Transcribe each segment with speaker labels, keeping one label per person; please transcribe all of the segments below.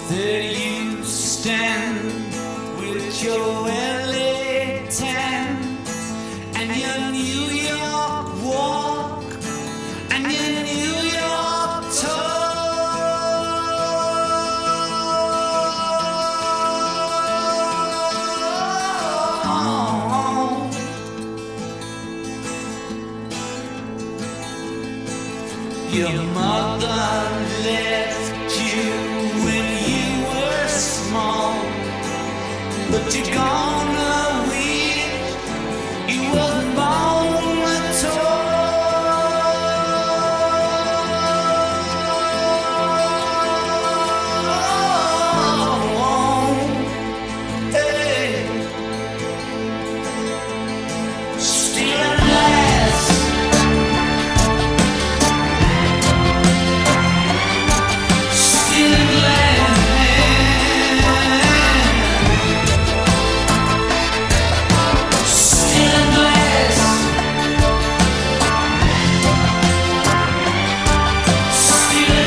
Speaker 1: There you stand with your LA tan and your New York walk and your New York talk. Your mother left you when you were small, but you're gonna wish you wasn't born at all. Hey. Still at last, still at last, still at last, still at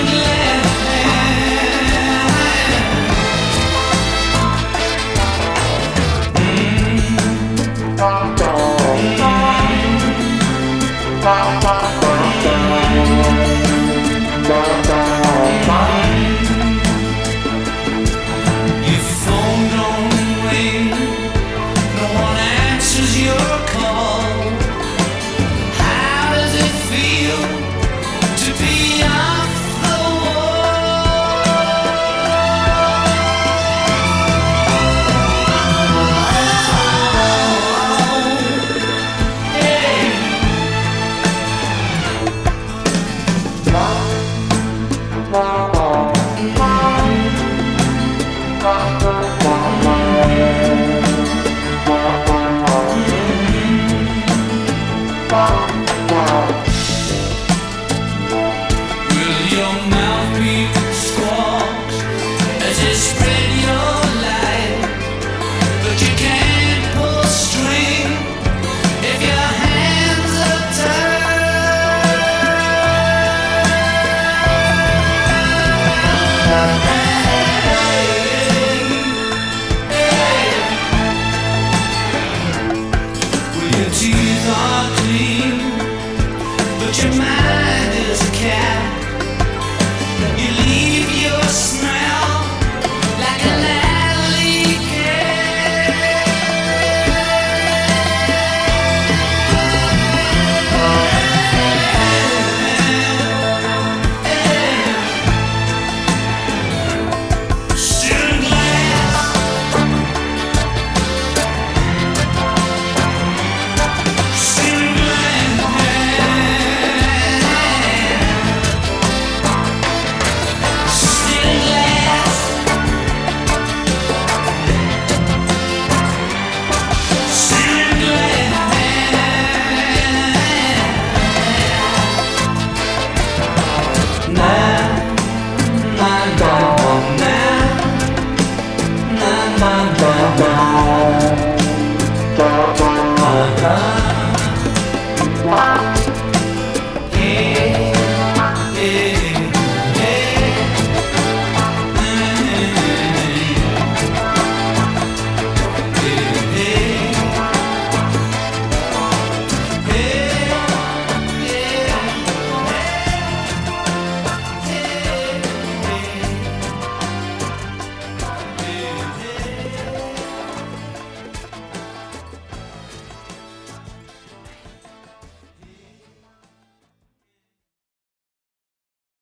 Speaker 1: your phone don't ring, no one answers your call. How does it feel to be off the wall? Hey. Will your mouth be squawked as you spread your light? But you can't pull string if your hands are tied. Well, your teeth are clean, but your mind is a cat. You leave your smell like an alley cat. Still glass, still glass.